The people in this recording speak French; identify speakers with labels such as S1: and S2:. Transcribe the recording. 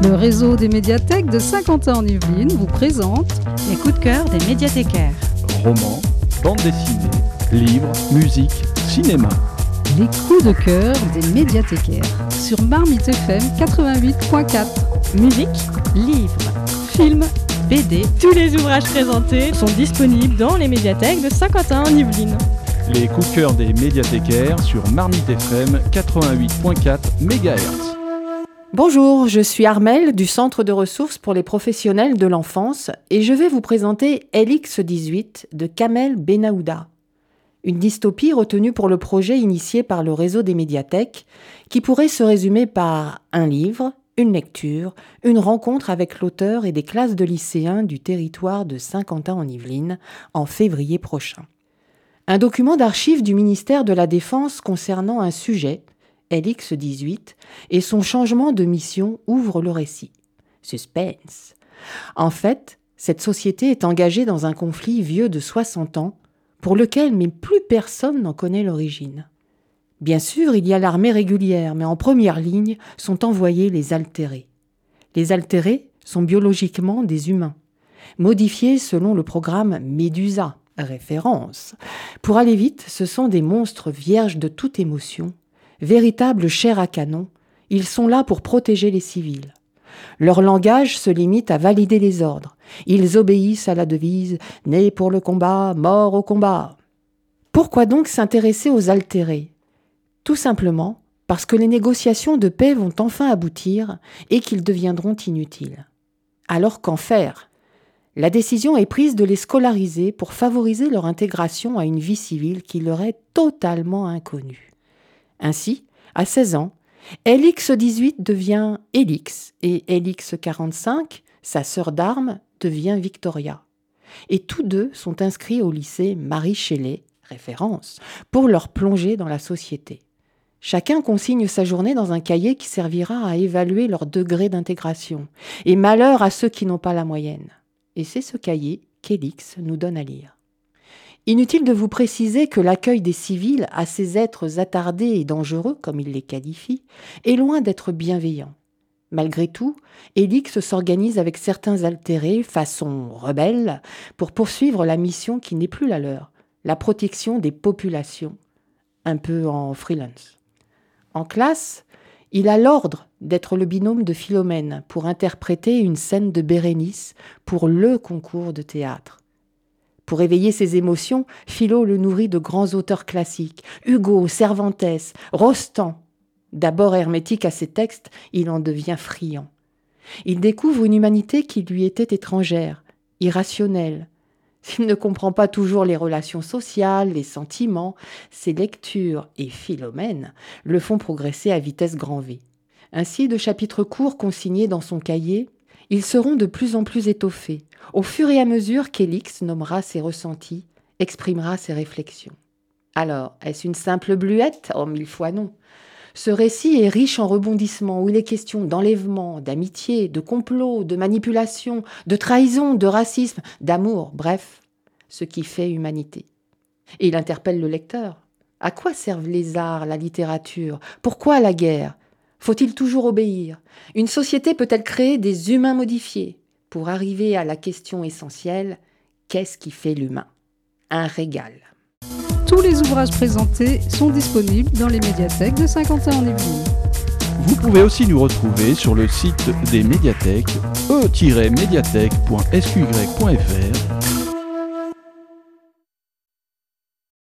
S1: Le réseau des médiathèques de Saint-Quentin-en-Yvelines vous présente
S2: les coups de cœur des médiathécaires.
S3: Romans, bande dessinée, livres, musique, cinéma.
S1: Les coups de cœur des médiathécaires sur Marmite FM 88.4.
S2: Musique, livres, films, BD, tous les ouvrages présentés sont disponibles dans les médiathèques de Saint-Quentin-en-Yvelines.
S3: Les coups de cœur des médiathécaires sur Marmite FM 88.4 MHz.
S4: Bonjour, je suis Armelle du Centre de ressources pour les professionnels de l'enfance et je vais vous présenter LX18 de Kamel Benahouda. Une dystopie retenue pour le projet initié par le réseau des médiathèques qui pourrait se résumer par un livre, une lecture, une rencontre avec l'auteur et des classes de lycéens du territoire de Saint-Quentin-en-Yvelines en février prochain. Un document d'archives du ministère de la Défense concernant un sujet, LX18, et son changement de mission ouvre le récit. Suspense. En fait, cette société est engagée dans un conflit vieux de 60 ans, pour lequel mais plus personne n'en connaît l'origine. Bien sûr, il y a l'armée régulière, mais en première ligne sont envoyés les altérés. Les altérés sont biologiquement des humains, modifiés selon le programme Médusa, référence. Pour aller vite, ce sont des monstres vierges de toute émotion, véritables chairs à canon, ils sont là pour protéger les civils. Leur langage se limite à valider les ordres. Ils obéissent à la devise « Né pour le combat, mort au combat ». Pourquoi donc s'intéresser aux altérés ? Tout simplement parce que les négociations de paix vont enfin aboutir et qu'ils deviendront inutiles. Alors qu'en faire ? La décision est prise de les scolariser pour favoriser leur intégration à une vie civile qui leur est totalement inconnue. Ainsi, à 16 ans, LX18 devient Elix et LX45, sa sœur d'armes, devient Victoria. Et tous deux sont inscrits au lycée Marie Shelley, référence, pour leur plonger dans la société. Chacun consigne sa journée dans un cahier qui servira à évaluer leur degré d'intégration. Et malheur à ceux qui n'ont pas la moyenne. Et c'est ce cahier qu'Elix nous donne à lire. Inutile de vous préciser que l'accueil des civils à ces êtres attardés et dangereux, comme il les qualifie, est loin d'être bienveillant. Malgré tout, Elix s'organise avec certains altérés, façon rebelle, pour poursuivre la mission qui n'est plus la leur, la protection des populations, un peu en freelance. En classe, il a l'ordre d'être le binôme de Philomène pour interpréter une scène de Bérénice pour le concours de théâtre. Pour éveiller ses émotions, Philo le nourrit de grands auteurs classiques, Hugo, Cervantes, Rostand. D'abord hermétique à ses textes, il en devient friand. Il découvre une humanité qui lui était étrangère, irrationnelle. S'il ne comprend pas toujours les relations sociales, les sentiments, ses lectures et Philomène le font progresser à vitesse grand V. Ainsi, de chapitres courts consignés dans son cahier, ils seront de plus en plus étoffés, au fur et à mesure qu'Elix nommera ses ressentis, exprimera ses réflexions. Alors, est-ce une simple bluette ? Oh, 1000 fois non. Ce récit est riche en rebondissements où il est question d'enlèvement, d'amitié, de complot, de manipulation, de trahison, de racisme, d'amour, bref, ce qui fait humanité. Et il interpelle le lecteur. À quoi servent les arts, la littérature ? Pourquoi la guerre ? Faut-il toujours obéir ? Une société peut-elle créer des humains modifiés ? Pour arriver à la question essentielle, qu'est-ce qui fait l'humain ? Un régal.
S1: Tous les ouvrages présentés sont disponibles dans les médiathèques de Saint-Quentin-en-Yvelines.
S3: Vous pouvez aussi nous retrouver sur le site des médiathèques e-médiathèque.sqy.fr